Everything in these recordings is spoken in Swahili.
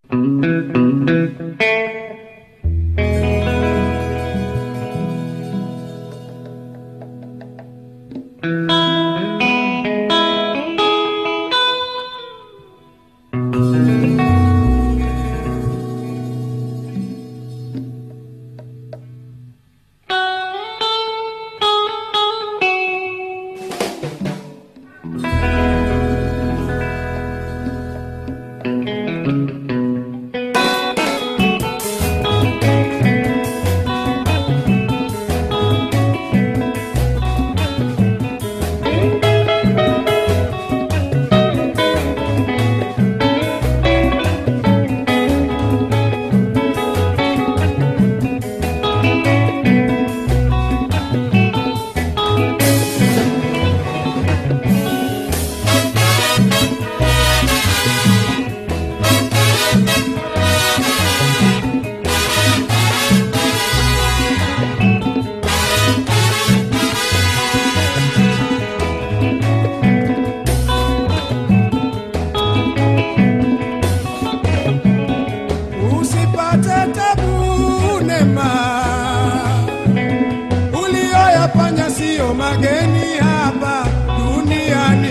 Mageni hapa duniani,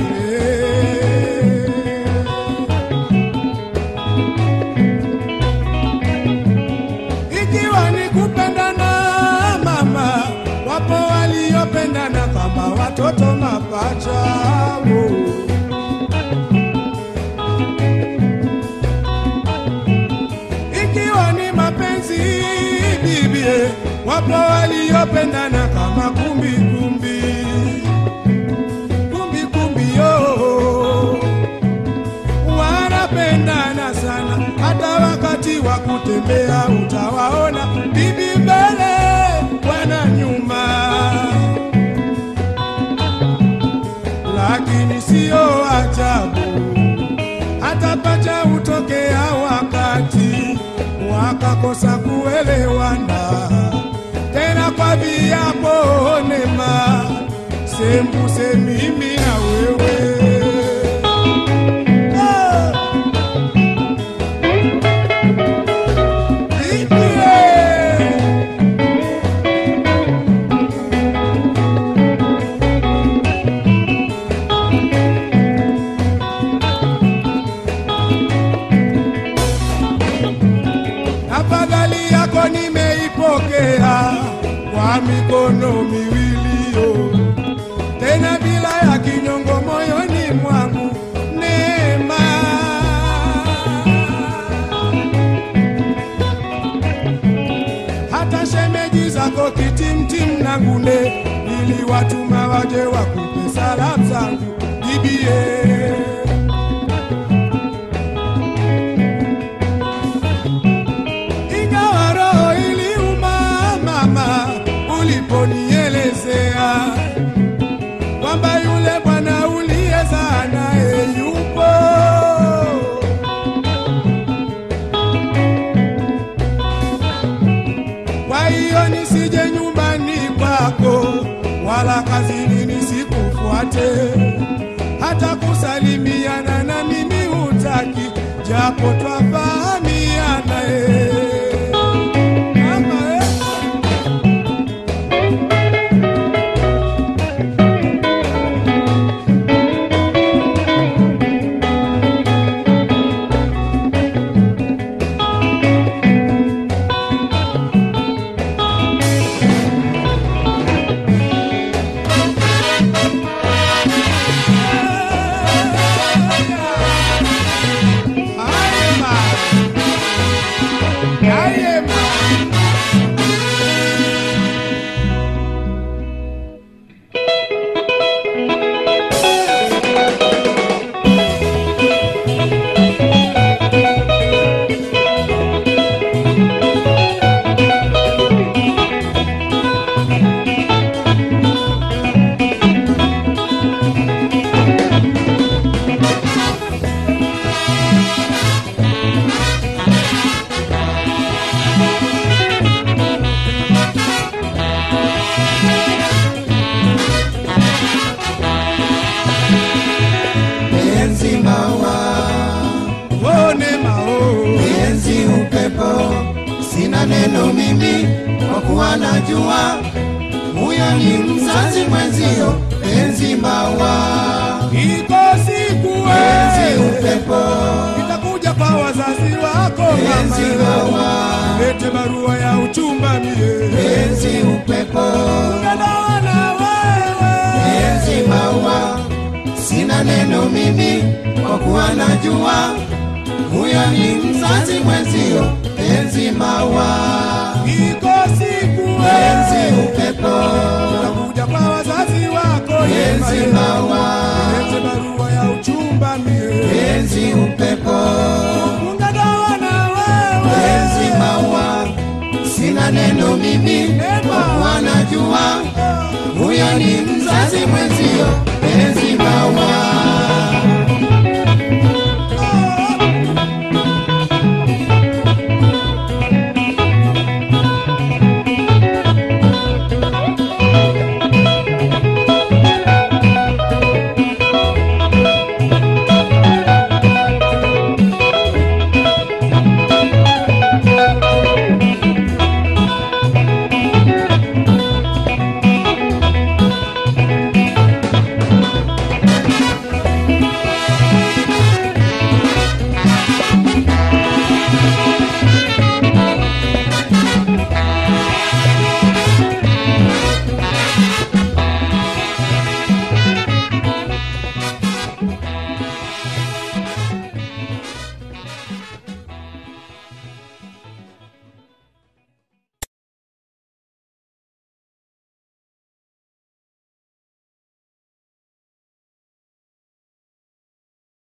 ikiwa ni kupendana mama, wapo waliopendana kama watoto mapacha. Ikiwa ni mapenzi bibie, wapo waliopendana kama kumbi kumbi. Wanapendana sana, hata wakati wa kutembea utawaona bibi mbele bwana nyuma. Lakini sio ajabu hata pacha hutokea wakati wakakosa kuelewana, tena kwa viapo nema, sembuse mimi na wewe. Afadhali yako nimeipokea kwa mikono miwili, tena bila ya kinyongo moyoni mwangu neema. Hata shemeji zako kitimtim na ngune ili watuma waje wakupe salamu zangu bibie. Uliponielezea kwamba yule bwana uliyezaa naye yupo, kwa hiyo nisije nyumbani kwako wala kazini nisikufuate, hata kusalimiana na mimi hutaki, japo twafahamiana sina neno mimi kwa kuwa najua huyo ni mzazi mwenzio. Penzi maua, iko siku penzi upepo, itakuja kwa wazazi wako. Penzi maua, lete barua ya uchumba mie. Penzi upepo, unadawana wewe. Penzi maua, sina neno mimi kwa kuwa najua huyo ni mzazi mwenzio. Penzi maua, iko siku penzi upepo, itakuja kwa wazazi wako. Penzi maua, lete barua ya uchumba mie. Penzi upepo, unadawana wewe. Penzi maua, sina neno mimi kwa kuwa najua huyo ni mzazi mwenzio.